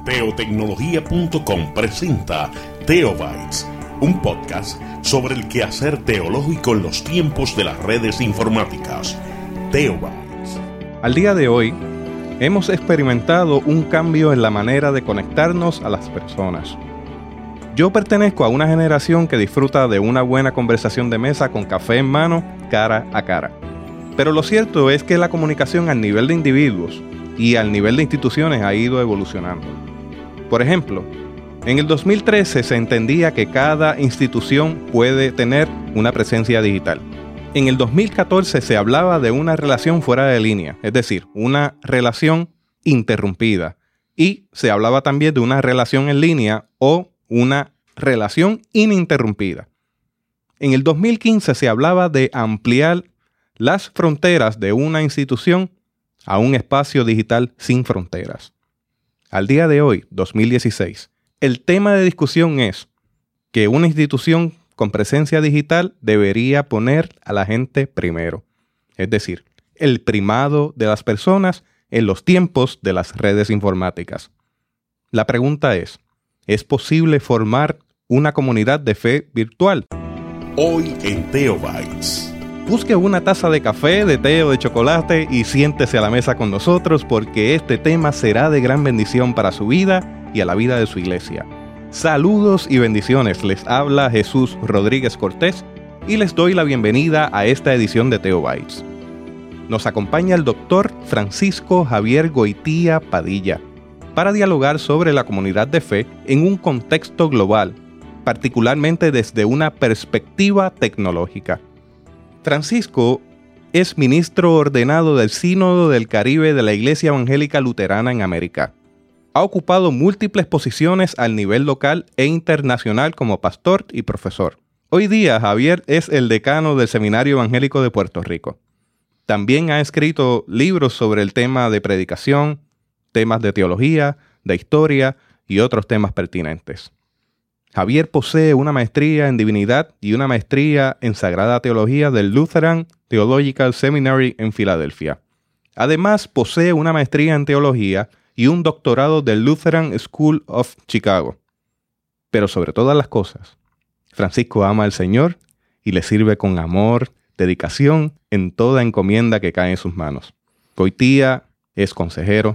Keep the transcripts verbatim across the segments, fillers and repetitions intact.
Teotecnología punto com presenta Teobytes, un podcast sobre el quehacer teológico en los tiempos de las redes informáticas. Teobytes. Al día de hoy, hemos experimentado un cambio en la manera de conectarnos a las personas. Yo pertenezco a una generación que disfruta de una buena conversación de mesa con café en mano, cara a cara. Pero lo cierto es que la comunicación al nivel de individuos y al nivel de instituciones ha ido evolucionando. Por ejemplo, en el dos mil trece se entendía que cada institución puede tener una presencia digital. En el dos mil catorce se hablaba de una relación fuera de línea, es decir, una relación interrumpida. Y se hablaba también de una relación en línea o una relación ininterrumpida. En el dos mil quince se hablaba de ampliar las fronteras de una institución a un espacio digital sin fronteras. Al día de hoy, dos mil dieciséis, el tema de discusión es que una institución con presencia digital debería poner a la gente primero. Es decir, el primado de las personas en los tiempos de las redes informáticas. La pregunta es, ¿es posible formar una comunidad de fe virtual? Hoy en Teobytes. Busque una taza de café, de té o de chocolate y siéntese a la mesa con nosotros porque este tema será de gran bendición para su vida y a la vida de su iglesia. Saludos y bendiciones, les habla Jesús Rodríguez Cortés y les doy la bienvenida a esta edición de Teobytes. Nos acompaña el doctor Francisco Javier Goitía Padilla para dialogar sobre la comunidad de fe en un contexto global, particularmente desde una perspectiva tecnológica. Francisco es ministro ordenado del Sínodo del Caribe de la Iglesia Evangélica Luterana en América. Ha ocupado múltiples posiciones al nivel local e internacional como pastor y profesor. Hoy día, Javier es el decano del Seminario Evangélico de Puerto Rico. También ha escrito libros sobre el tema de predicación, temas de teología, de historia y otros temas pertinentes. Javier posee una maestría en divinidad y una maestría en sagrada teología del Lutheran Theological Seminary en Filadelfia. Además, posee una maestría en teología y un doctorado del Lutheran School of Chicago. Pero sobre todas las cosas, Francisco ama al Señor y le sirve con amor, dedicación en toda encomienda que cae en sus manos. Goitía es consejero,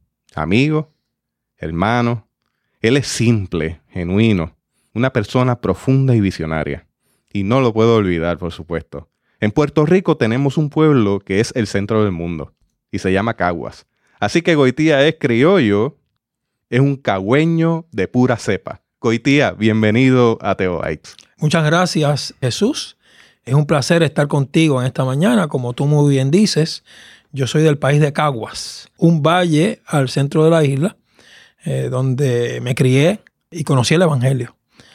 amigo, hermano. Él es simple, genuino, una persona profunda y visionaria. Y no lo puedo olvidar, por supuesto. En Puerto Rico tenemos un pueblo que es el centro del mundo y se llama Caguas. Así que Goitía es criollo, es un cagüeño de pura cepa. Goitía, bienvenido a Teobytes. Muchas gracias, Jesús. Es un placer estar contigo en esta mañana. Como tú muy bien dices, yo soy del país de Caguas, un valle al centro de la isla, eh, donde me crié y conocí el Evangelio.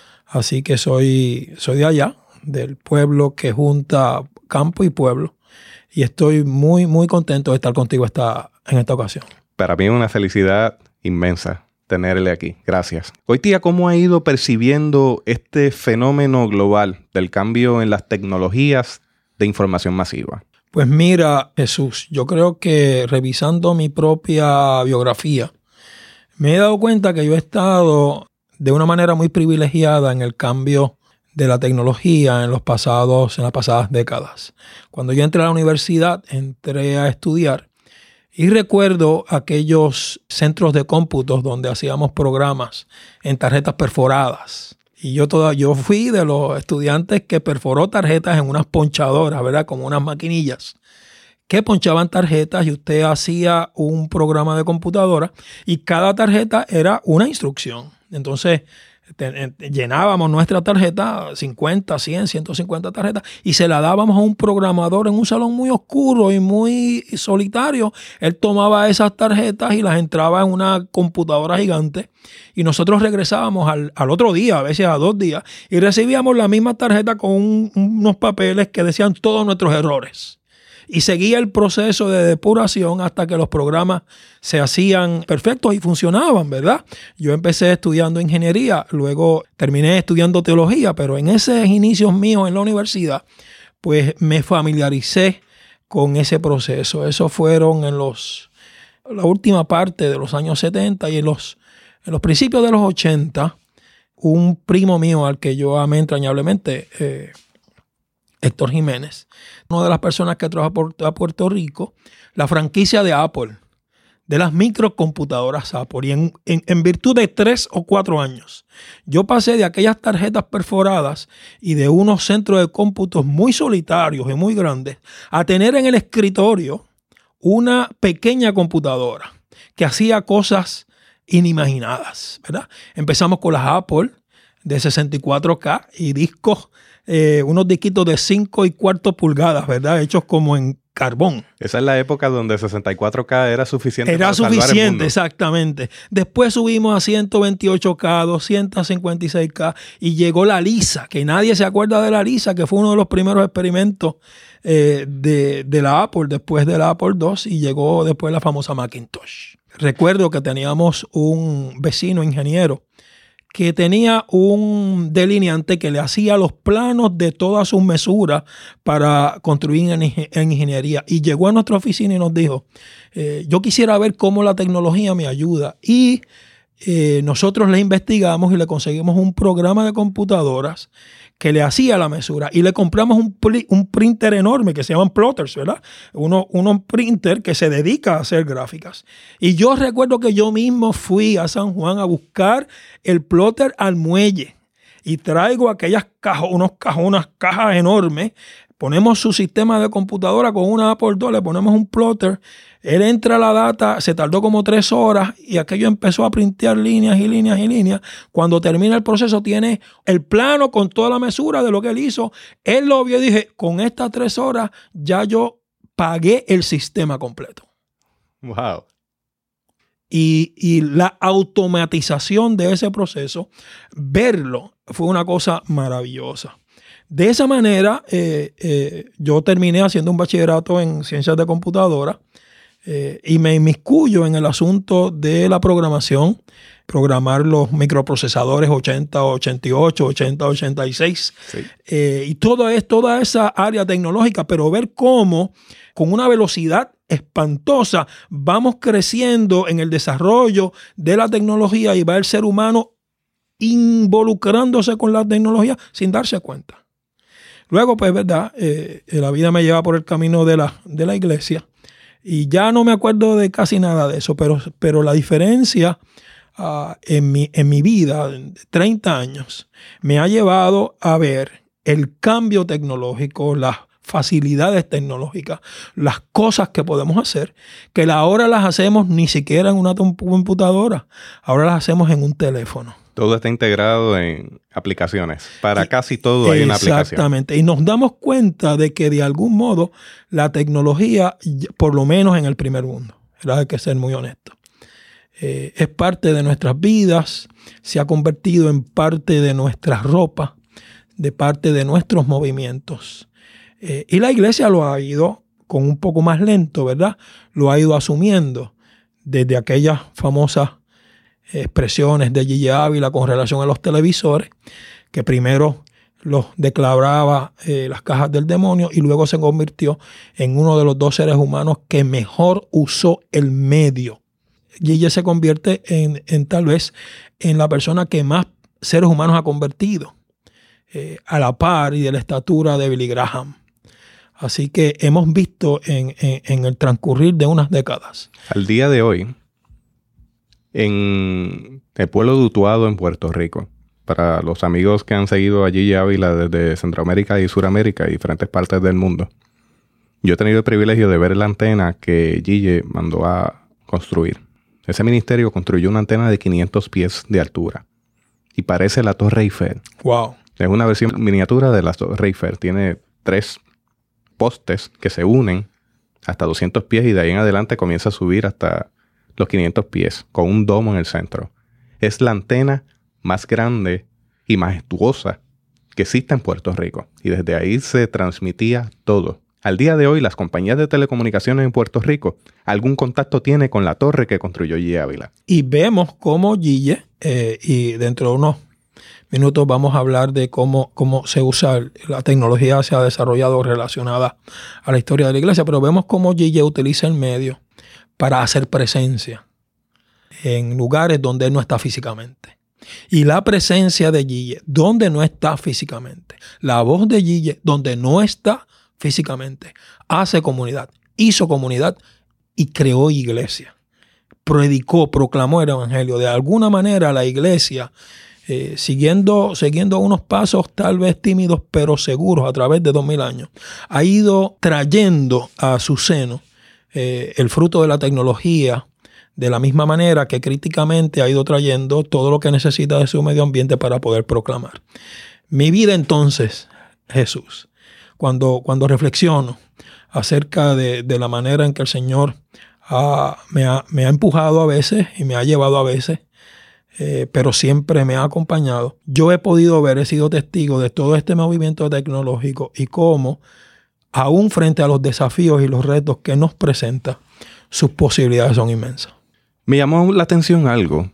Así que soy, soy de allá, del pueblo que junta campo y pueblo. Y estoy muy, muy contento de estar contigo esta, en esta ocasión. Para mí es una felicidad inmensa tenerle aquí. Gracias. Goitía, ¿cómo ha ido percibiendo este fenómeno global del cambio en las tecnologías de información masiva? Pues mira, Jesús, yo creo que revisando mi propia biografía, me he dado cuenta que yo he estado de una manera muy privilegiada en el cambio de la tecnología en los pasados, en las pasadas décadas. Cuando yo entré a la universidad, entré a estudiar y recuerdo aquellos centros de cómputos donde hacíamos programas en tarjetas perforadas. Y yo, toda, yo fui de los estudiantes que perforó tarjetas en unas ponchadoras, ¿verdad? Como unas maquinillas que ponchaban tarjetas y usted hacía un programa de computadora y cada tarjeta era una instrucción. Entonces, te, te, llenábamos nuestra tarjeta, cincuenta, cien, ciento cincuenta tarjetas, y se la dábamos a un programador en un salón muy oscuro y muy solitario. Él tomaba esas tarjetas y las entraba en una computadora gigante y nosotros regresábamos al, al otro día, a veces a dos días, y recibíamos la misma tarjeta con un, unos papeles que decían todos nuestros errores. Y seguía el proceso de depuración hasta que los programas se hacían perfectos y funcionaban, ¿verdad? Yo empecé estudiando ingeniería, luego terminé estudiando teología, pero en esos inicios míos en la universidad, pues me familiaricé con ese proceso. Eso fueron en los, la última parte de los años setenta y en los En los principios de los ochenta, un primo mío al que yo amé entrañablemente, eh, Héctor Jiménez, una de las personas que trajo a Puerto Rico la franquicia de Apple, de las microcomputadoras Apple. Y en, en, en virtud de tres o cuatro años, yo pasé de aquellas tarjetas perforadas y de unos centros de cómputos muy solitarios y muy grandes a tener en el escritorio una pequeña computadora que hacía cosas inimaginadas, ¿verdad? Empezamos con las Apple de sesenta y cuatro K y discos, eh, unos disquitos de cinco y cuarto pulgadas, ¿verdad? Hechos como en carbón. Esa es la época donde sesenta y cuatro K era suficiente Era para salvar el suficiente, mundo. Exactamente. Después subimos a ciento veintiocho K, doscientos cincuenta y seis K y llegó la Lisa, que nadie se acuerda de la Lisa, que fue uno de los primeros experimentos eh, de, de la Apple, después de la Apple dos, y llegó después la famosa Macintosh. Recuerdo que teníamos un vecino ingeniero que tenía un delineante que le hacía los planos de todas sus mesuras para construir en, en ingeniería. Y llegó a nuestra oficina y nos dijo, eh, yo quisiera ver cómo la tecnología me ayuda. Y eh, nosotros le investigamos y le conseguimos un programa de computadoras que le hacía la mesura. Y le compramos un, un printer enorme que se llaman plotters, ¿verdad? Uno, uno printer que se dedica a hacer gráficas. Y yo recuerdo que yo mismo fui a San Juan a buscar el plotter al muelle y traigo aquellas cajas, unos cajones, unas cajas enormes. Ponemos su sistema de computadora con una Apple dos, le ponemos un plotter. Él entra a la data, se tardó como tres horas y aquello empezó a printear líneas y líneas y líneas. Cuando termina el proceso tiene el plano con toda la mesura de lo que él hizo. Él lo vio y dije, con estas tres horas ya yo pagué el sistema completo. Wow. Y, y la automatización de ese proceso, verlo, fue una cosa maravillosa. De esa manera, eh, eh, yo terminé haciendo un bachillerato en ciencias de computadora eh, y me inmiscuyo en el asunto de la programación, programar los microprocesadores ochenta, ochenta y ocho, ochenta, ochenta y seis Sí. eh, y toda, es, toda esa área tecnológica, pero ver cómo con una velocidad espantosa vamos creciendo en el desarrollo de la tecnología y va el ser humano involucrándose con la tecnología sin darse cuenta. Luego, pues, verdad, eh, la vida me lleva por el camino de la, de la iglesia y ya no me acuerdo de casi nada de eso, pero, pero la diferencia uh, en, mi, en mi vida, de treinta años, me ha llevado a ver el cambio tecnológico, las facilidades tecnológicas, las cosas que podemos hacer, que ahora las hacemos ni siquiera en una computadora, ahora las hacemos en un teléfono. Todo está integrado en aplicaciones. Para y, casi todo hay una aplicación. Exactamente. Y nos damos cuenta de que de algún modo la tecnología, por lo menos en el primer mundo, ¿verdad? Hay que ser muy honesto, eh, es parte de nuestras vidas, se ha convertido en parte de nuestra ropa, de parte de nuestros movimientos. Eh, y la iglesia lo ha ido con un poco más lento, ¿verdad? Lo ha ido asumiendo desde aquellas famosas expresiones de Gigi Ávila con relación a los televisores, que primero los declaraba eh, las cajas del demonio y luego se convirtió en uno de los dos seres humanos que mejor usó el medio. Gigi se convierte en, en tal vez en la persona que más seres humanos ha convertido, eh, a la par y de la estatura de Billy Graham. Así que hemos visto en, en, en el transcurrir de unas décadas. Al día de hoy, en el pueblo de Utuado, en Puerto Rico, para los amigos que han seguido a Gigi Ávila desde Centroamérica y Suramérica y diferentes partes del mundo, yo he tenido el privilegio de ver la antena que Gigi mandó a construir. Ese ministerio construyó una antena de quinientos pies de altura y parece la Torre Eiffel. Wow. Es una versión miniatura de la Torre Eiffel. Tiene tres postes que se unen hasta doscientos pies y de ahí en adelante comienza a subir hasta los quinientos pies, con un domo en el centro. Es la antena más grande y majestuosa que existe en Puerto Rico. Y desde ahí se transmitía todo. Al día de hoy, las compañías de telecomunicaciones en Puerto Rico, algún contacto tiene con la torre que construyó Gigi Ávila. Y vemos cómo Gigi, eh, y dentro de unos minutos vamos a hablar de cómo, cómo se usa, la tecnología se ha desarrollado relacionada a la historia de la iglesia, pero vemos cómo Gigi utiliza el medio para hacer presencia. en lugares donde Él no está físicamente. Y la presencia de Guille, donde no está físicamente. La voz de Guille, donde no está físicamente. Hace comunidad, hizo comunidad y creó iglesia. Predicó, proclamó el evangelio. De alguna manera la iglesia, eh, siguiendo, siguiendo unos pasos tal vez tímidos pero seguros a través de dos mil años, ha ido trayendo a su seno eh, el fruto de la tecnología, de la misma manera que críticamente ha ido trayendo todo lo que necesita de su medio ambiente para poder proclamar. Mi vida entonces, Jesús, cuando, cuando reflexiono acerca de, de la manera en que el Señor ha, me, ha, me ha empujado a veces y me ha llevado a veces, eh, pero siempre me ha acompañado, yo he podido ver, he sido testigo de todo este movimiento tecnológico y cómo, aún frente a los desafíos y los retos que nos presenta, sus posibilidades son inmensas. Me llamó la atención algo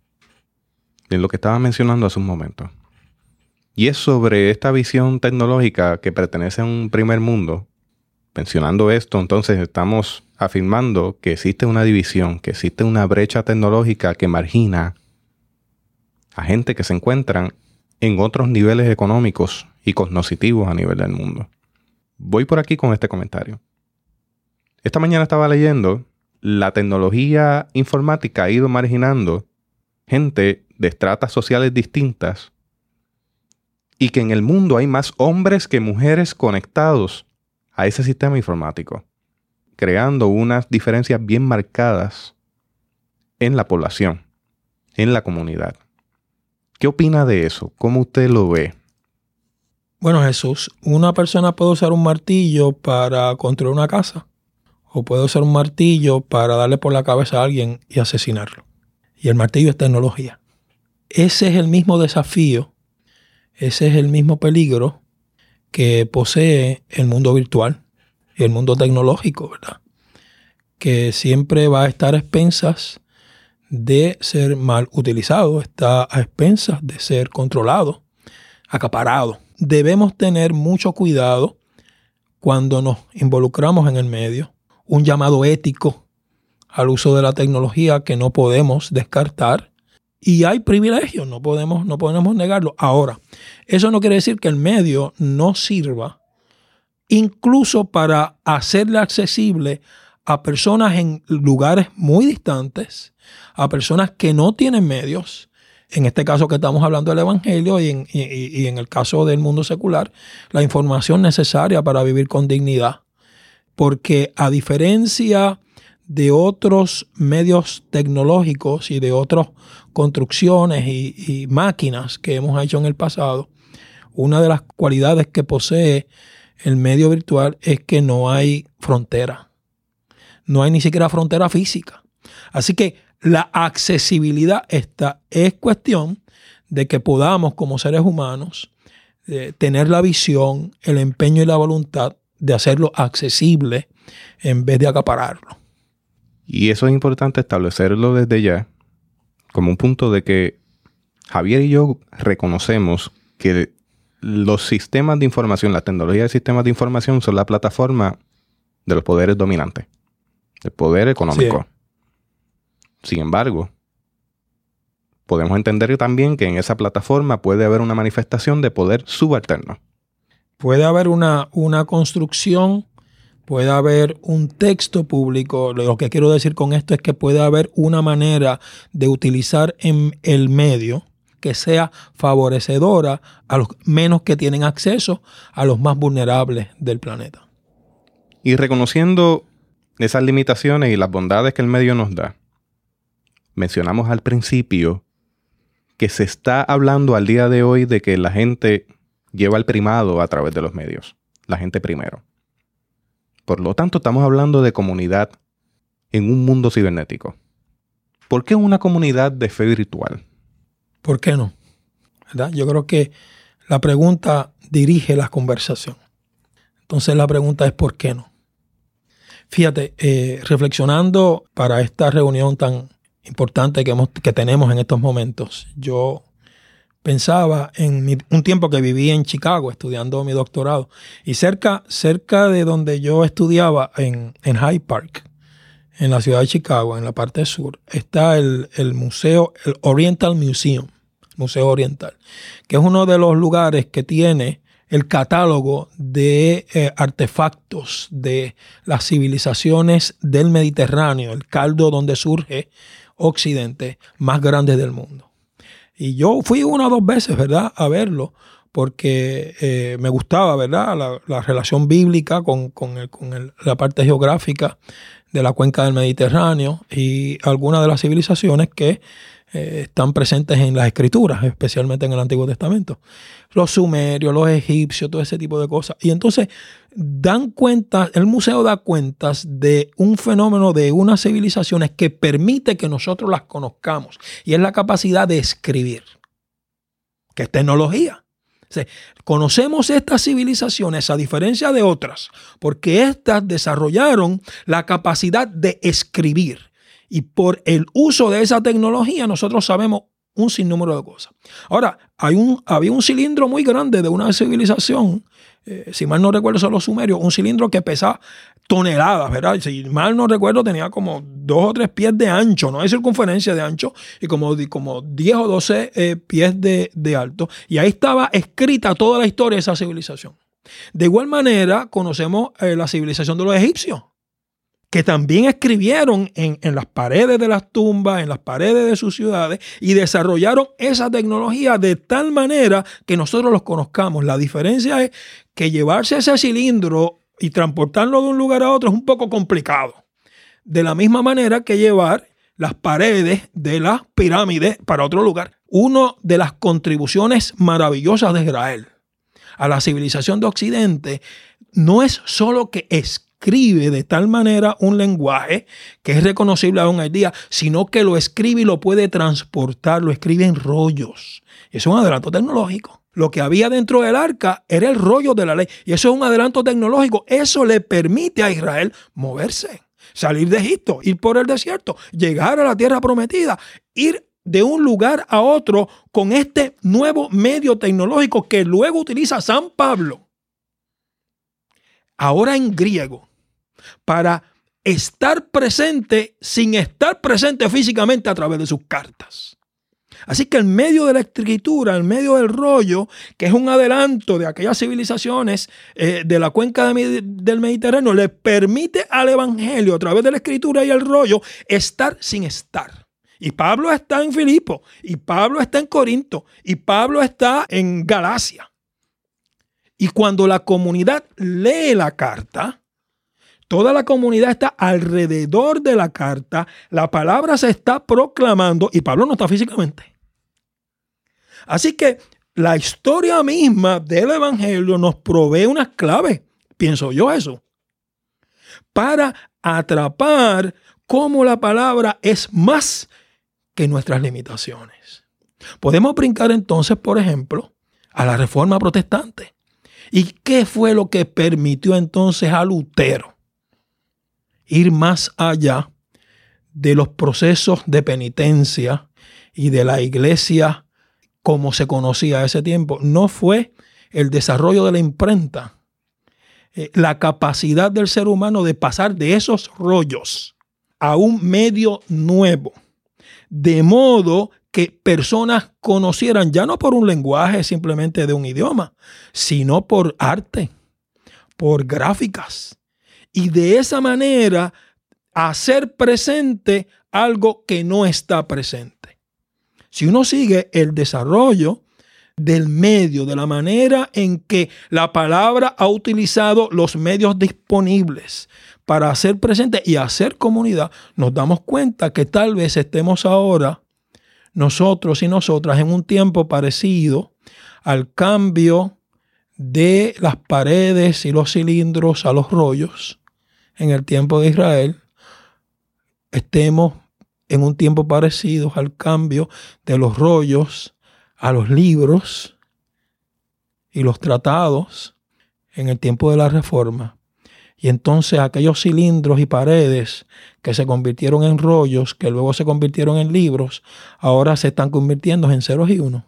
en lo que estaba mencionando hace un momento. Y es sobre esta visión tecnológica que pertenece a un primer mundo. Mencionando esto, entonces estamos afirmando que existe una división, que existe una brecha tecnológica que margina a gente que se encuentran en otros niveles económicos y cognitivos a nivel del mundo. Voy por aquí con este comentario. Esta mañana estaba leyendo, la tecnología informática ha ido marginando gente de estratas sociales distintas y que en el mundo hay más hombres que mujeres conectados a ese sistema informático, creando unas diferencias bien marcadas en la población, en la comunidad. ¿Qué opina de eso? ¿Cómo usted lo ve? Bueno, Jesús, una persona puede usar un martillo para construir una casa. O puede usar un martillo para darle por la cabeza a alguien y asesinarlo. Y el martillo es tecnología. Ese es el mismo desafío, ese es el mismo peligro que posee el mundo virtual y el mundo tecnológico, ¿verdad? Que siempre va a estar a expensas de ser mal utilizado, está a expensas de ser controlado, acaparado. Debemos tener mucho cuidado cuando nos involucramos en el medio. Un llamado ético al uso de la tecnología que no podemos descartar. Y hay privilegios, no podemos, no podemos negarlo. Ahora, eso no quiere decir que el medio no sirva incluso para hacerle accesible a personas en lugares muy distantes, a personas que no tienen medios. En este caso que estamos hablando del evangelio y en, y, y en el caso del mundo secular, la información necesaria para vivir con dignidad. Porque a diferencia de otros medios tecnológicos y de otras construcciones y, y máquinas que hemos hecho en el pasado, una de las cualidades que posee el medio virtual es que no hay frontera. No hay ni siquiera frontera física. Así que la accesibilidad esta es cuestión de que podamos como seres humanos eh, tener la visión, el empeño y la voluntad de hacerlo accesible en vez de acapararlo. Y eso es importante establecerlo desde ya como un punto de que Javier y yo reconocemos que los sistemas de información, la tecnología de sistemas de información son la plataforma de los poderes dominantes, el poder económico. Sí. Sin embargo, podemos entender también que en esa plataforma puede haber una manifestación de poder subalterno. Puede haber una, una construcción, puede haber un texto público. Lo que quiero decir con esto es que puede haber una manera de utilizar en el medio que sea favorecedora a los menos que tienen acceso a los más vulnerables del planeta. Y reconociendo esas limitaciones y las bondades que el medio nos da, mencionamos al principio que se está hablando al día de hoy de que la gente lleva el primado a través de los medios. La gente primero. Por lo tanto, estamos hablando de comunidad en un mundo cibernético. ¿Por qué una comunidad de fe virtual? ¿Por qué no? ¿Verdad? Yo creo que la pregunta dirige la conversación. Entonces la pregunta es ¿por qué no? Fíjate, eh, reflexionando para esta reunión tan importante que, hemos, que tenemos en estos momentos, yo pensaba en mi, un tiempo que viví en Chicago estudiando mi doctorado y cerca, cerca de donde yo estudiaba en, en Hyde Park, en la ciudad de Chicago, en la parte sur, está el, el museo, el Oriental Museum, Museo Oriental, que es uno de los lugares que tiene el catálogo de eh, artefactos de las civilizaciones del Mediterráneo, el caldo donde surge Occidente, más grande del mundo. Y yo fui una o dos veces, ¿verdad?, a verlo, porque eh, me gustaba, ¿verdad?, la, la relación bíblica con, con, el, con el, la parte geográfica de la cuenca del Mediterráneo y algunas de las civilizaciones que eh, están presentes en las escrituras, especialmente en el Antiguo Testamento. Los sumerios, los egipcios, todo ese tipo de cosas. Y entonces dan cuenta, el museo da cuentas de un fenómeno de unas civilizaciones que permite que nosotros las conozcamos. Y es la capacidad de escribir, que es tecnología. O sea, conocemos estas civilizaciones a diferencia de otras, porque éstas desarrollaron la capacidad de escribir. Y por el uso de esa tecnología nosotros sabemos un sinnúmero de cosas. Ahora, hay un, había un cilindro muy grande de una civilización, eh, si mal no recuerdo son los sumerios, un cilindro que pesaba toneladas, ¿verdad? Si mal no recuerdo tenía como dos o tres pies de ancho, no hay circunferencia de ancho, y como, como diez o doce eh, pies de, de alto. Y ahí estaba escrita toda la historia de esa civilización. De igual manera, conocemos eh, la civilización de los egipcios, que también escribieron en, en las paredes de las tumbas, en las paredes de sus ciudades, y desarrollaron esa tecnología de tal manera que nosotros los conozcamos. La diferencia es que llevarse ese cilindro y transportarlo de un lugar a otro es un poco complicado. De la misma manera que llevar las paredes de las pirámides para otro lugar. Una de las contribuciones maravillosas de Israel a la civilización de Occidente no es solo que es escribe de tal manera un lenguaje que es reconocible aún hoy día, sino que lo escribe y lo puede transportar, lo escribe en rollos. Eso es un adelanto tecnológico. Lo que había dentro del arca era el rollo de la ley, y eso es un adelanto tecnológico. Eso le permite a Israel moverse, salir de Egipto, ir por el desierto, llegar a la tierra prometida, ir de un lugar a otro con este nuevo medio tecnológico que luego utiliza San Pablo, ahora en griego, para estar presente sin estar presente físicamente a través de sus cartas. Así que en medio de la escritura, en medio del rollo, que es un adelanto de aquellas civilizaciones eh, de la cuenca de, del Mediterráneo, le permite al evangelio, a través de la escritura y el rollo, estar sin estar. Y Pablo está en Filipo, y Pablo está en Corinto, y Pablo está en Galacia. Y cuando la comunidad lee la carta, toda la comunidad está alrededor de la carta, la palabra se está proclamando y Pablo no está físicamente. Así que la historia misma del evangelio nos provee unas claves, pienso yo eso, para atrapar cómo la palabra es más que nuestras limitaciones. Podemos brincar entonces, por ejemplo, a la Reforma Protestante. ¿Y qué fue lo que permitió entonces a Lutero ir más allá de los procesos de penitencia y de la iglesia como se conocía a ese tiempo? No fue el desarrollo de la imprenta, eh, la capacidad del ser humano de pasar de esos rollos a un medio nuevo, de modo que personas conocieran ya no por un lenguaje simplemente de un idioma, sino por arte, por gráficas. Y de esa manera hacer presente algo que no está presente. Si uno sigue el desarrollo del medio, de la manera en que la palabra ha utilizado los medios disponibles para hacer presente y hacer comunidad, nos damos cuenta que tal vez estemos ahora nosotros y nosotras en un tiempo parecido al cambio de las paredes y los cilindros a los rollos en el tiempo de Israel. Estemos en un tiempo parecido al cambio de los rollos a los libros y los tratados en el tiempo de la Reforma. Y entonces aquellos cilindros y paredes que se convirtieron en rollos, que luego se convirtieron en libros, ahora se están convirtiendo en ceros y unos.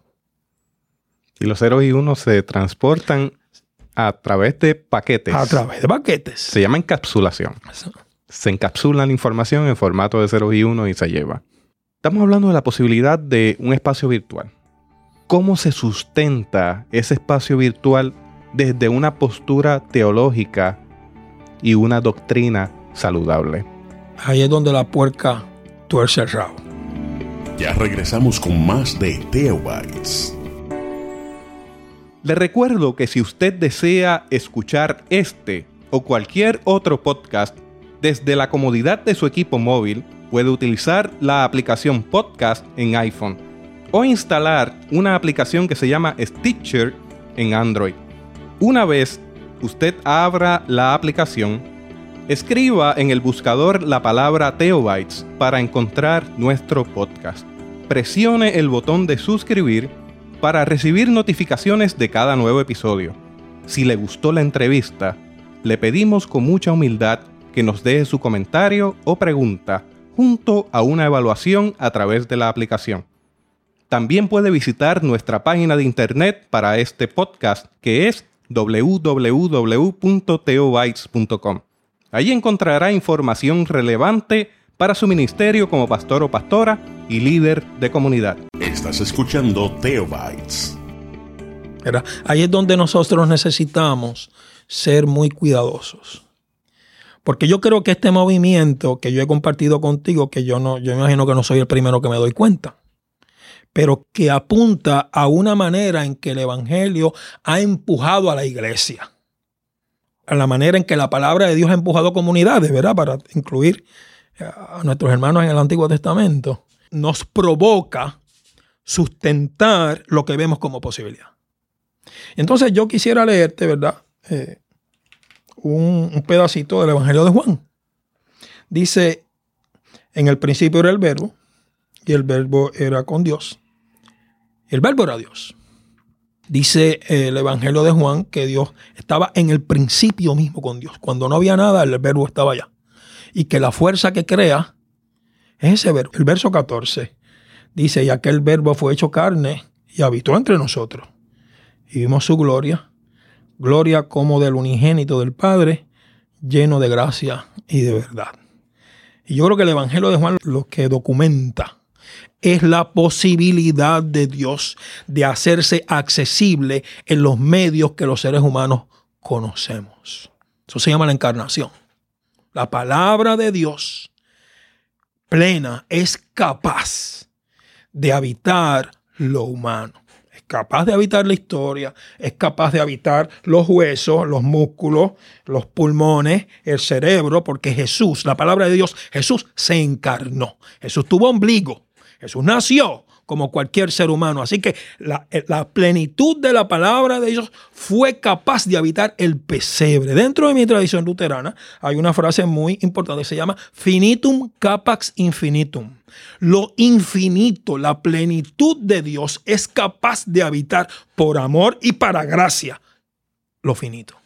Y los ceros y unos se transportan a través de paquetes. A través de paquetes. Se llama encapsulación. Se encapsula la información en formato de ceros y uno y se lleva. Estamos hablando de la posibilidad de un espacio virtual. ¿Cómo se sustenta ese espacio virtual desde una postura teológica y una doctrina saludable? Ahí es donde la puerca tuerce el rabo. Ya regresamos con más de Teobytes. Le recuerdo que si usted desea escuchar este o cualquier otro podcast desde la comodidad de su equipo móvil, puede utilizar la aplicación Podcast en iPhone o instalar una aplicación que se llama Stitcher en Android. Una vez usted abra la aplicación, escriba en el buscador la palabra Teobytes para encontrar nuestro podcast. Presione el botón de suscribir para recibir notificaciones de cada nuevo episodio. Si le gustó la entrevista, le pedimos con mucha humildad que nos deje su comentario o pregunta junto a una evaluación a través de la aplicación. También puede visitar nuestra página de internet para este podcast, que es doble u doble u doble u punto teobytes punto com. Allí encontrará información relevante para su ministerio como pastor o pastora y líder de comunidad. Estás escuchando Teobytes. Ahí es donde nosotros necesitamos ser muy cuidadosos. Porque yo creo que este movimiento que yo he compartido contigo, que yo no, yo imagino que no soy el primero que me doy cuenta, pero que apunta a una manera en que el evangelio ha empujado a la iglesia. A la manera en que la palabra de Dios ha empujado comunidades, ¿verdad? Para incluir a nuestros hermanos en el Antiguo Testamento, nos provoca sustentar lo que vemos como posibilidad. Entonces yo quisiera leerte, ¿verdad? Eh, un, un pedacito del Evangelio de Juan. Dice, en el principio era el verbo, y el verbo era con Dios, y el verbo era Dios. Dice el Evangelio de Juan que Dios estaba en el principio mismo con Dios. Cuando no había nada, el verbo estaba allá. Y que la fuerza que crea es ese verbo. El verso catorce dice, y aquel verbo fue hecho carne y habitó entre nosotros. Y vimos su gloria, gloria como del unigénito del Padre, lleno de gracia y de verdad. Y yo creo que el Evangelio de Juan lo que documenta es la posibilidad de Dios de hacerse accesible en los medios que los seres humanos conocemos. Eso se llama la encarnación. La palabra de Dios plena es capaz de habitar lo humano. Es capaz de habitar la historia, es capaz de habitar los huesos, los músculos, los pulmones, el cerebro, porque Jesús, la palabra de Dios, Jesús se encarnó. Jesús tuvo ombligo. Jesús nació como cualquier ser humano. Así que la, la plenitud de la palabra de Dios fue capaz de habitar el pesebre. Dentro de mi tradición luterana hay una frase muy importante que se llama finitum capax infinitum. Lo infinito, la plenitud de Dios es capaz de habitar por amor y para gracia lo finito.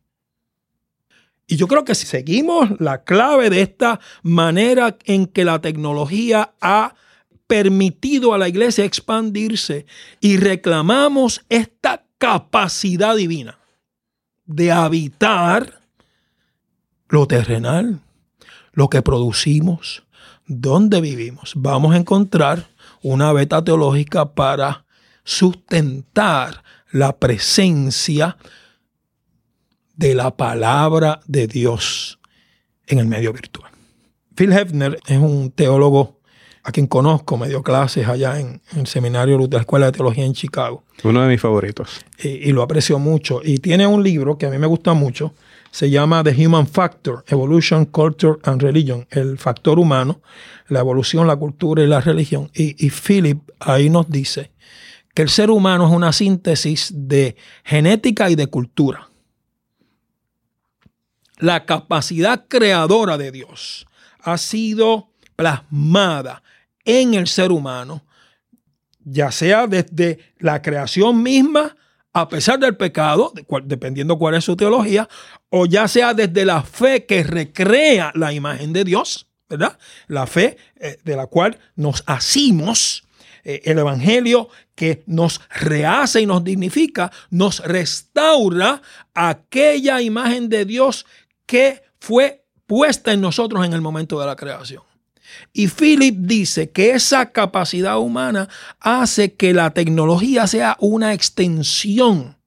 Y yo creo que si seguimos la clave de esta manera en que la tecnología ha permitido a la iglesia expandirse y reclamamos esta capacidad divina de habitar lo terrenal, lo que producimos, donde vivimos, vamos a encontrar una beta teológica para sustentar la presencia de la palabra de Dios en el medio virtual. Phil Hefner es un teólogo a quien conozco, me dio clases allá en, en el seminario de la Escuela de Teología en Chicago. Uno de mis favoritos. Y, y lo aprecio mucho. Y tiene un libro que a mí me gusta mucho, se llama The Human Factor, Evolution, Culture and Religion, el factor humano, la evolución, la cultura y la religión. Y, y Philip ahí nos dice que el ser humano es una síntesis de genética y de cultura. La capacidad creadora de Dios ha sido plasmada en el ser humano, ya sea desde la creación misma, a pesar del pecado, dependiendo cuál es su teología, o ya sea desde la fe que recrea la imagen de Dios, ¿verdad? La fe eh, de la cual nos asimos, eh, el evangelio que nos rehace y nos dignifica, nos restaura aquella imagen de Dios que fue puesta en nosotros en el momento de la creación. Y Philip dice que esa capacidad humana hace que la tecnología sea una extensión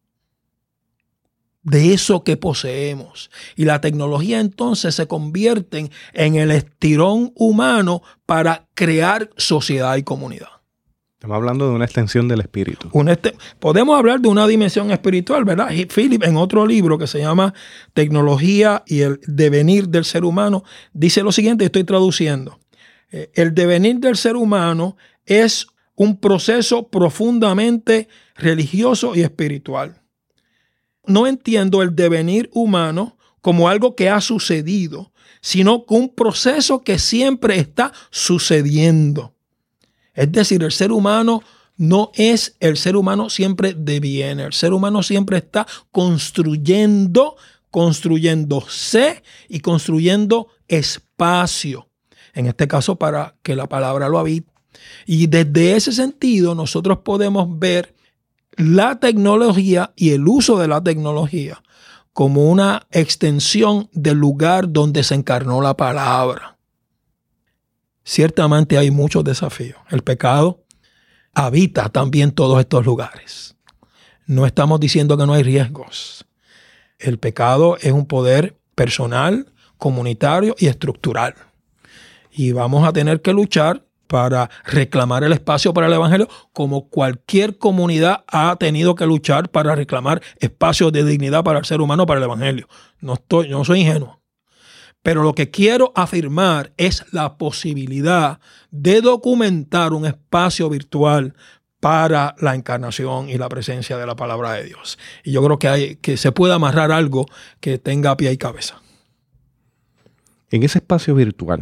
de eso que poseemos. Y la tecnología entonces se convierte en el estirón humano para crear sociedad y comunidad. Estamos hablando de una extensión del espíritu. Un este, podemos hablar de una dimensión espiritual, ¿verdad? Y Philip, en otro libro que se llama Tecnología y el devenir del ser humano, dice lo siguiente, estoy traduciendo. El devenir del ser humano es un proceso profundamente religioso y espiritual. No entiendo el devenir humano como algo que ha sucedido, sino como un proceso que siempre está sucediendo. Es decir, el ser humano no es el ser humano siempre deviene. El ser humano siempre está construyendo, construyéndose y construyendo espacio. En este caso, para que la palabra lo habite. Y desde ese sentido, nosotros podemos ver la tecnología y el uso de la tecnología como una extensión del lugar donde se encarnó la palabra. Ciertamente hay muchos desafíos. El pecado habita también todos estos lugares. No estamos diciendo que no hay riesgos. El pecado es un poder personal, comunitario y estructural. Y vamos a tener que luchar para reclamar el espacio para el evangelio, como cualquier comunidad ha tenido que luchar para reclamar espacios de dignidad para el ser humano, para el evangelio. No estoy, no soy ingenuo. Pero lo que quiero afirmar es la posibilidad de documentar un espacio virtual para la encarnación y la presencia de la palabra de Dios. Y yo creo que, hay, que se puede amarrar algo que tenga pie y cabeza. En ese espacio virtual,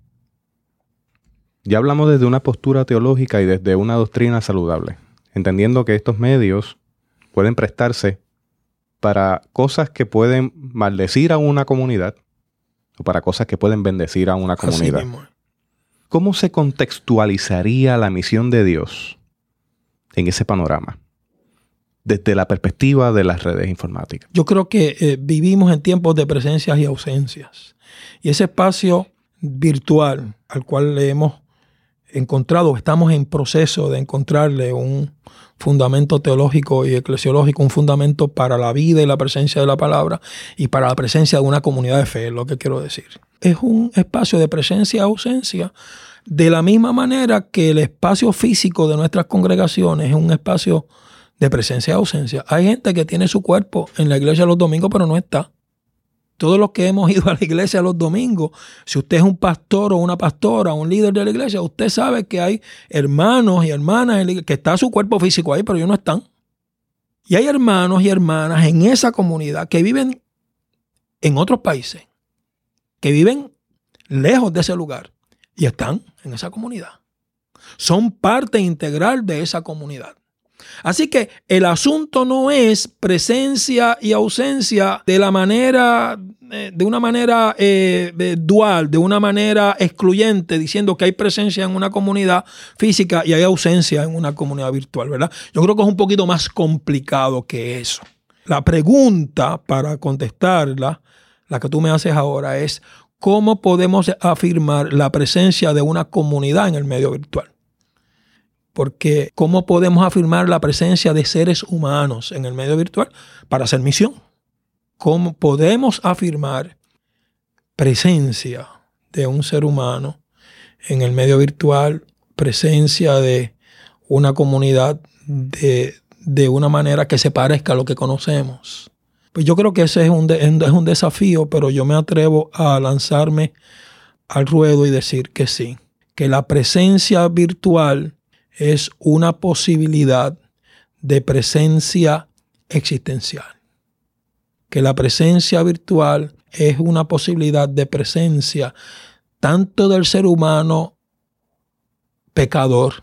ya hablamos desde una postura teológica y desde una doctrina saludable, entendiendo que estos medios pueden prestarse para cosas que pueden maldecir a una comunidad o para cosas que pueden bendecir a una comunidad. Así mismo. ¿Cómo se contextualizaría la misión de Dios en ese panorama desde la perspectiva de las redes informáticas? Yo creo que eh, vivimos en tiempos de presencias y ausencias. Y ese espacio virtual al cual le hemos encontrado, estamos en proceso de encontrarle un fundamento teológico y eclesiológico, un fundamento para la vida y la presencia de la palabra y para la presencia de una comunidad de fe, es lo que quiero decir. Es un espacio de presencia y ausencia, de la misma manera que el espacio físico de nuestras congregaciones es un espacio de presencia y ausencia. Hay gente que tiene su cuerpo en la iglesia los domingos, pero no está. Todos los que hemos ido a la iglesia los domingos, si usted es un pastor o una pastora, un líder de la iglesia, usted sabe que hay hermanos y hermanas en la iglesia, que está su cuerpo físico ahí, pero ellos no están. Y hay hermanos y hermanas en esa comunidad que viven en otros países, que viven lejos de ese lugar y están en esa comunidad. Son parte integral de esa comunidad. Así que el asunto no es presencia y ausencia de la manera, de una manera eh, dual, de una manera excluyente, diciendo que hay presencia en una comunidad física y hay ausencia en una comunidad virtual, ¿verdad? Yo creo que es un poquito más complicado que eso. La pregunta para contestarla, la que tú me haces ahora, es ¿cómo podemos afirmar la presencia de una comunidad en el medio virtual? Porque ¿cómo podemos afirmar la presencia de seres humanos en el medio virtual para hacer misión? ¿Cómo podemos afirmar presencia de un ser humano en el medio virtual, presencia de una comunidad de, de una manera que se parezca a lo que conocemos? Pues yo creo que ese es un, de, es un desafío, pero yo me atrevo a lanzarme al ruedo y decir que sí, que la presencia virtual es una posibilidad de presencia existencial. Que la presencia virtual es una posibilidad de presencia tanto del ser humano pecador,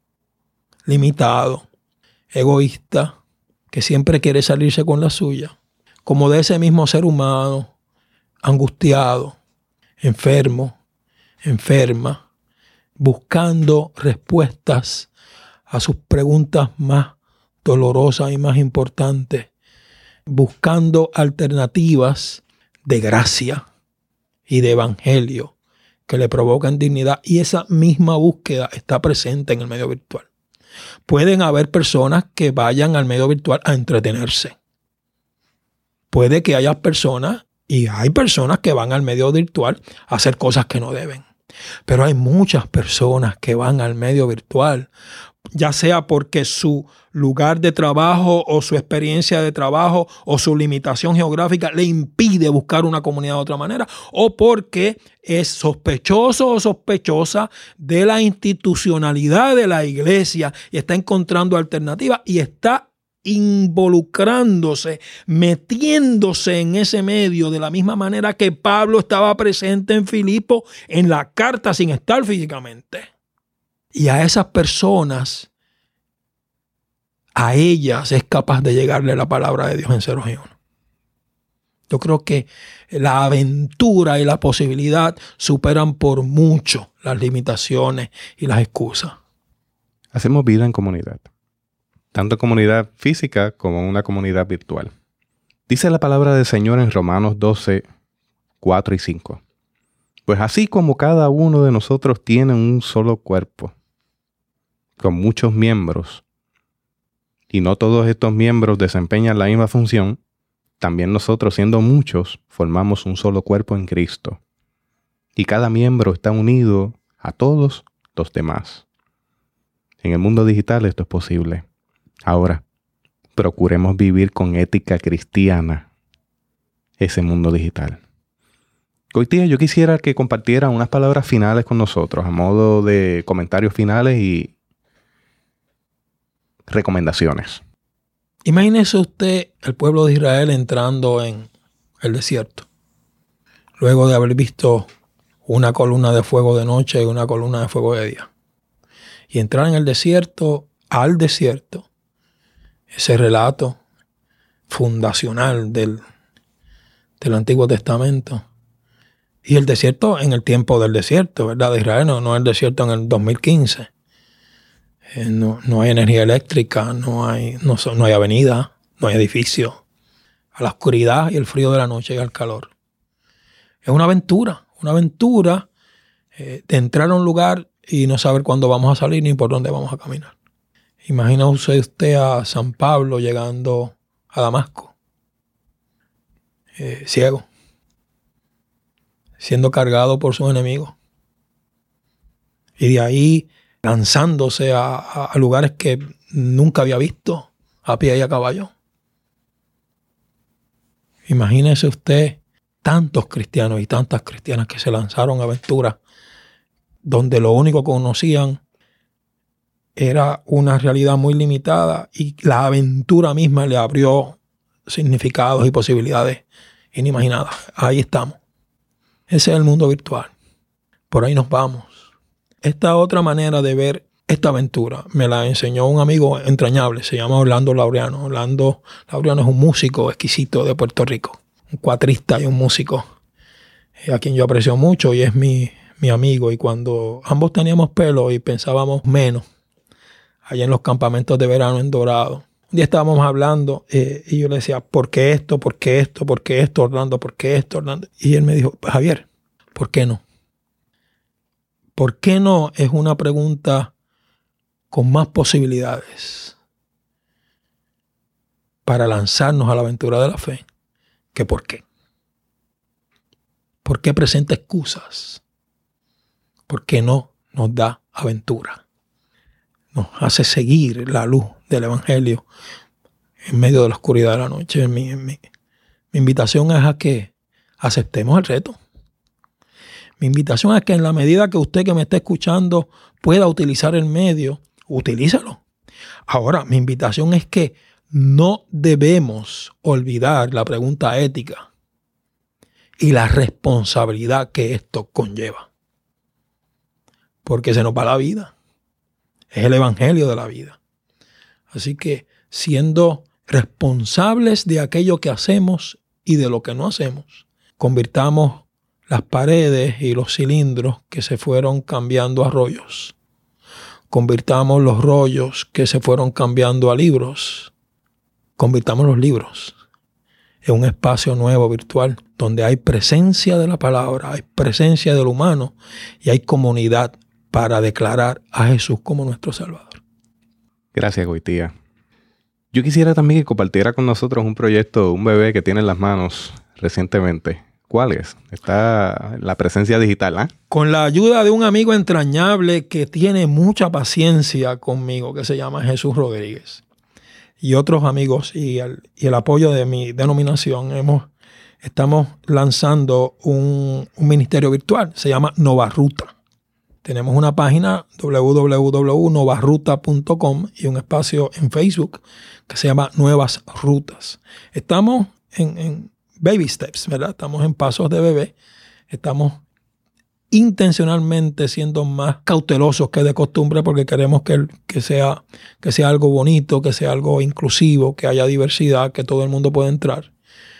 limitado, egoísta, que siempre quiere salirse con la suya, como de ese mismo ser humano angustiado, enfermo, enferma, buscando respuestas a sus preguntas más dolorosas y más importantes, buscando alternativas de gracia y de evangelio que le provocan dignidad, y esa misma búsqueda está presente en el medio virtual. Pueden haber personas que vayan al medio virtual a entretenerse. Puede que haya personas, y hay personas que van al medio virtual a hacer cosas que no deben. Pero hay muchas personas que van al medio virtual, ya sea porque su lugar de trabajo o su experiencia de trabajo o su limitación geográfica le impide buscar una comunidad de otra manera, o porque es sospechoso o sospechosa de la institucionalidad de la iglesia y está encontrando alternativas y está involucrándose, metiéndose en ese medio de la misma manera que Pablo estaba presente en Filipo en la carta sin estar físicamente. Y a esas personas, a ellas es capaz de llegarle la palabra de Dios en ceros y uno. Yo creo que la aventura y la posibilidad superan por mucho las limitaciones y las excusas. Hacemos vida en comunidad, tanto comunidad física como una comunidad virtual. Dice la palabra del Señor en Romanos doce, cuatro y cinco. Pues así como cada uno de nosotros tiene un solo cuerpo, con muchos miembros, y no todos estos miembros desempeñan la misma función, también nosotros, siendo muchos, formamos un solo cuerpo en Cristo. Y cada miembro está unido a todos los demás. En el mundo digital esto es posible. Ahora, procuremos vivir con ética cristiana ese mundo digital. Hoy día yo quisiera que compartiera unas palabras finales con nosotros, a modo de comentarios finales y recomendaciones. Imagínese usted el pueblo de Israel entrando en el desierto, luego de haber visto una columna de fuego de noche y una columna de fuego de día. Y entrar en el desierto, al desierto, ese relato fundacional del, del Antiguo Testamento. Y el desierto en el tiempo del desierto, ¿verdad? De Israel, no, no el desierto en el dos mil quince. Eh, no, no hay energía eléctrica, no hay, no, no hay avenida, no hay edificio. A la oscuridad y el frío de la noche y al calor. Es una aventura, una aventura eh, de entrar a un lugar y no saber cuándo vamos a salir ni por dónde vamos a caminar. Imagina usted, usted a San Pablo llegando a Damasco, eh, ciego, siendo cargado por sus enemigos. Y de ahí lanzándose a, a, a lugares que nunca había visto, a pie y a caballo. Imagínese usted tantos cristianos y tantas cristianas que se lanzaron a aventuras donde lo único que conocían era una realidad muy limitada y la aventura misma le abrió significados y posibilidades inimaginadas. Ahí estamos. Ese es el mundo virtual. Por ahí nos vamos. Esta otra manera de ver esta aventura me la enseñó un amigo entrañable. Se llama Orlando Laureano. Orlando Laureano es un músico exquisito de Puerto Rico. Un cuatrista y un músico a quien yo aprecio mucho y es mi, mi amigo. Y cuando ambos teníamos pelo y pensábamos menos, allá en los campamentos de verano en Dorado, un día estábamos hablando eh, y yo le decía, ¿por qué esto? ¿Por qué esto? ¿Por qué esto, Orlando? ¿Por qué esto, Orlando? Y él me dijo, Javier, ¿por qué no? ¿Por qué no? Es una pregunta con más posibilidades para lanzarnos a la aventura de la fe que ¿por qué? ¿Por qué presenta excusas? ¿Por qué no nos da aventura? Nos hace seguir la luz del Evangelio en medio de la oscuridad de la noche. Mi, mi, mi invitación es a que aceptemos el reto. Mi invitación es que en la medida que usted que me está escuchando pueda utilizar el medio, utilízalo. Ahora, mi invitación es que no debemos olvidar la pregunta ética y la responsabilidad que esto conlleva. Porque se nos va la vida. Es el evangelio de la vida. Así que siendo responsables de aquello que hacemos y de lo que no hacemos, convirtamos las paredes y los cilindros que se fueron cambiando a rollos. Convirtamos los rollos que se fueron cambiando a libros. Convirtamos los libros en un espacio nuevo virtual donde hay presencia de la palabra, hay presencia del humano y hay comunidad para declarar a Jesús como nuestro Salvador. Gracias, Goitía. Yo quisiera también que compartiera con nosotros un proyecto, un bebé que tiene en las manos recientemente. ¿Cuál es? Está la presencia digital, ¿ah? ¿eh? Con la ayuda de un amigo entrañable que tiene mucha paciencia conmigo, que se llama Jesús Rodríguez, y otros amigos y el, y el apoyo de mi denominación, hemos, estamos lanzando un, un ministerio virtual. Se llama Nova Ruta. Tenemos una página doble u doble u doble u punto nova ruta punto com y un espacio en Facebook que se llama Nuevas Rutas. Estamos en, en baby steps, ¿verdad? Estamos en pasos de bebé. Estamos intencionalmente siendo más cautelosos que de costumbre porque queremos que, que, sea, que sea algo bonito, que sea algo inclusivo, que haya diversidad, que todo el mundo pueda entrar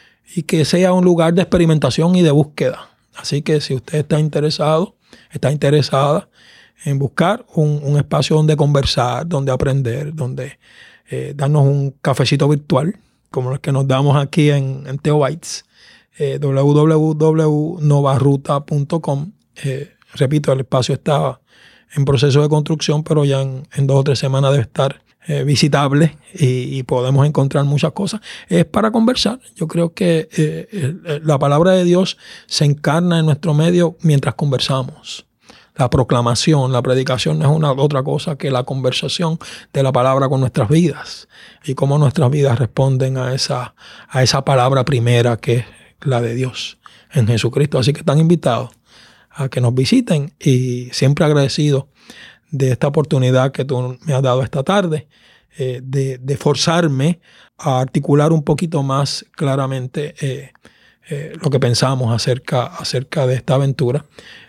y que sea un lugar de experimentación y de búsqueda. Así que si usted está interesado, está interesada en buscar un, un espacio donde conversar, donde aprender, donde eh, darnos un cafecito virtual, como el que nos damos aquí en, en Teobytes, eh, doble u doble u doble u punto nova ruta punto com. Eh, repito, el espacio está en proceso de construcción, pero ya en, en dos o tres semanas debe estar eh, visitable y, y podemos encontrar muchas cosas. Es para conversar. Yo creo que eh, eh, la palabra de Dios se encarna en nuestro medio mientras conversamos. La proclamación, la predicación no es una otra cosa que la conversación de la palabra con nuestras vidas y cómo nuestras vidas responden a esa, a esa palabra primera que es la de Dios en Jesucristo. Así que están invitados a que nos visiten y siempre agradecido de esta oportunidad que tú me has dado esta tarde, eh, de, de forzarme a articular un poquito más claramente eh, eh, lo que pensamos acerca, acerca de esta aventura.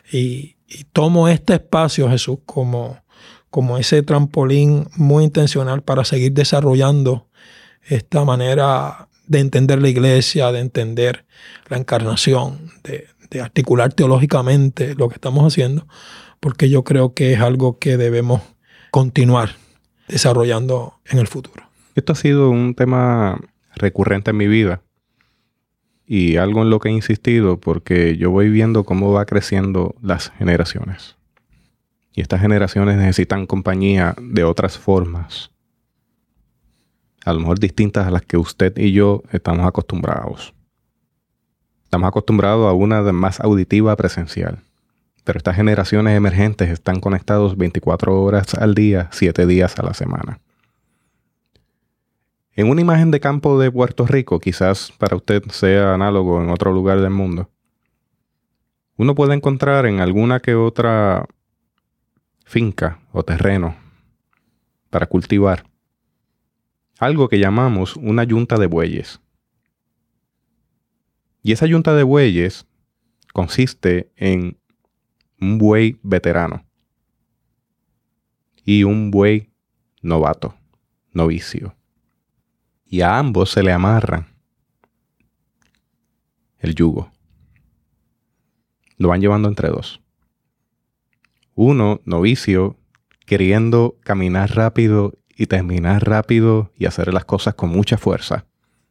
Y, y tomo este espacio, Jesús, como, como ese trampolín muy intencional para seguir desarrollando esta manera de entender la iglesia, de entender la encarnación, de, de articular teológicamente lo que estamos haciendo, porque yo creo que es algo que debemos continuar desarrollando en el futuro. Esto ha sido un tema recurrente en mi vida y algo en lo que he insistido porque yo voy viendo cómo va creciendo las generaciones. Y estas generaciones necesitan compañía de otras formas, a lo mejor distintas a las que usted y yo estamos acostumbrados. Estamos acostumbrados a una más auditiva presencial. Pero estas generaciones emergentes están conectados veinticuatro horas al día, siete días a la semana. En una imagen de campo de Puerto Rico, quizás para usted sea análogo en otro lugar del mundo, uno puede encontrar en alguna que otra finca o terreno para cultivar algo que llamamos una yunta de bueyes. Y esa yunta de bueyes consiste en un buey veterano y un buey novato, novicio. Y a ambos se le amarran el yugo. Lo van llevando entre dos. Uno, novicio, queriendo caminar rápido y terminar rápido y hacer las cosas con mucha fuerza.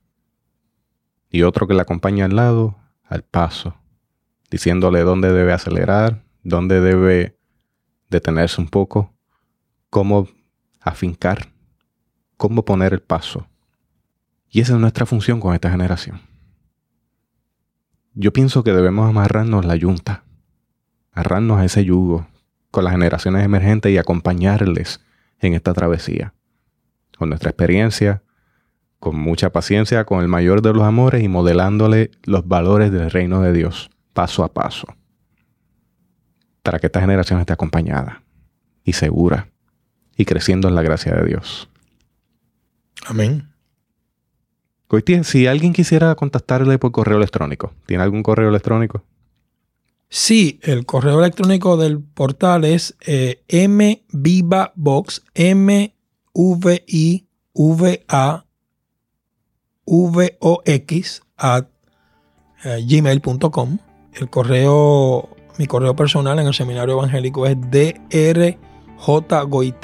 Y otro que le acompaña al lado, al paso, diciéndole dónde debe acelerar, dónde debe detenerse un poco, cómo afincar, cómo poner el paso. Y esa es nuestra función con esta generación. Yo pienso que debemos amarrarnos la yunta, amarrarnos a ese yugo con las generaciones emergentes y acompañarles en esta travesía, con nuestra experiencia, con mucha paciencia, con el mayor de los amores y modelándole los valores del reino de Dios, paso a paso, para que esta generación esté acompañada y segura y creciendo en la gracia de Dios. Amén. Goitía, si alguien quisiera contactarle por correo electrónico, ¿tiene algún correo electrónico? Sí, el correo electrónico del portal es eh, mvivabox, m v i v a v o x at eh, gmail punto com. El correo, mi correo personal en el seminario evangélico es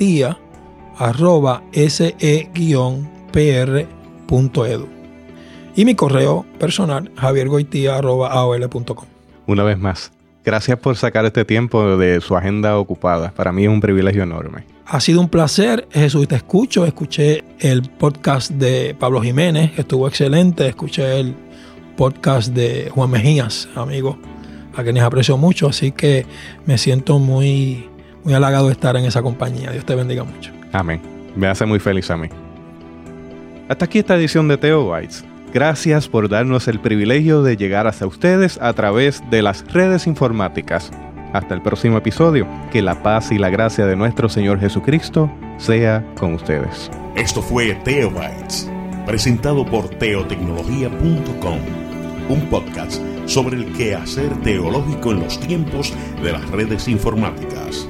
drjgoitia arroba se guion p r punto edu. y mi correo personal, javier goitia arroba a o l punto com. Una vez más, gracias por sacar este tiempo de su agenda ocupada. Para mí es un privilegio enorme. Ha sido un placer, Jesús, te escucho. Escuché el podcast de Pablo Jiménez, que estuvo excelente. Escuché el podcast de Juan Mejías, amigo, a quienes aprecio mucho. Así que me siento muy, muy halagado de estar en esa compañía. Dios te bendiga mucho. Amén. Me hace muy feliz a mí. Hasta aquí esta edición de Teobytes. Gracias por darnos el privilegio de llegar hasta ustedes a través de las redes informáticas. Hasta el próximo episodio. Que la paz y la gracia de nuestro Señor Jesucristo sea con ustedes. Esto fue Teobytes, presentado por teotecnología punto com, un podcast sobre el quehacer teológico en los tiempos de las redes informáticas.